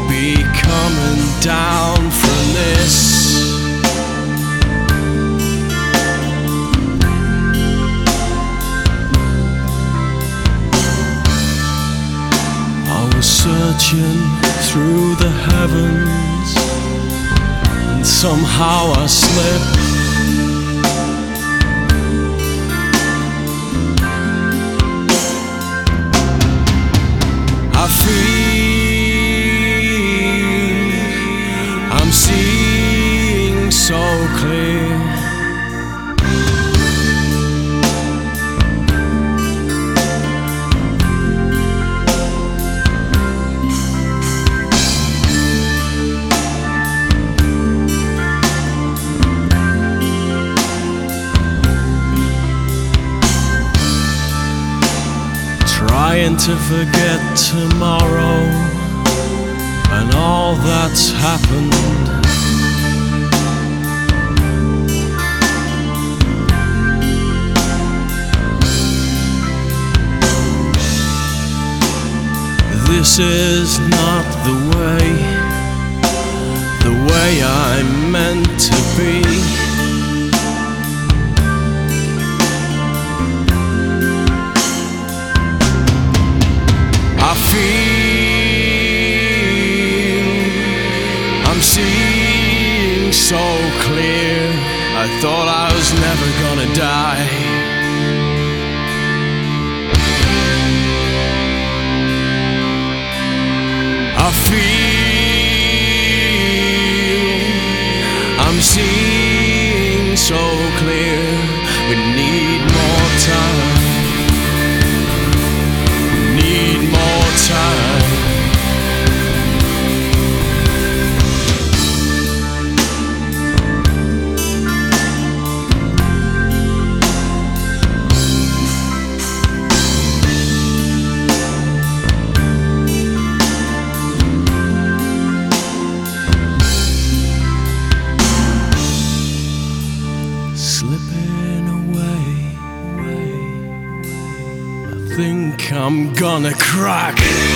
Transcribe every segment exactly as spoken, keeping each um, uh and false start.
be coming down from this. I was searching through the heavens, and somehow I slipped. I feel I'm seeing so clear. Trying to forget tomorrow and all that's happened. This is not the way, the way I'm meant to be. I feel I'm seeing so clear. I thought I was never gonna die. I feel I'm seeing so clear. We need more time. Time. Slipping away, I think I'm gonna crack.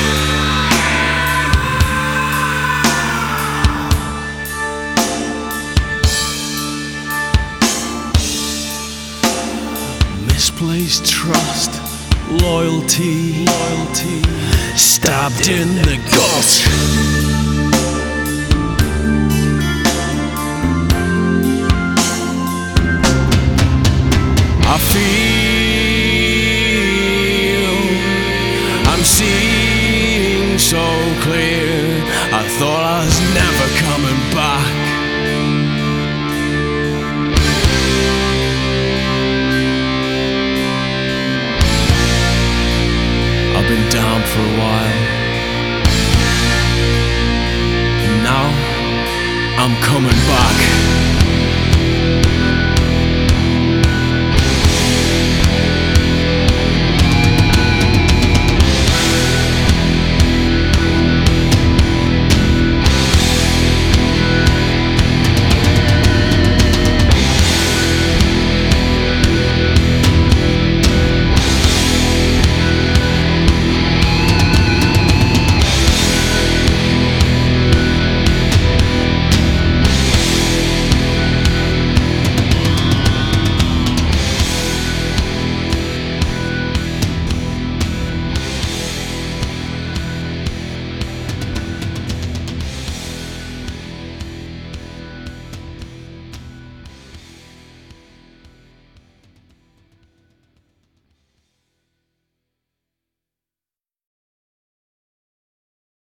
Misplaced trust, loyalty, loyalty, stabbed in the gut. I feel I'm seeing so clear. I thought I was never coming back. I've been down for a while, and now I'm coming back.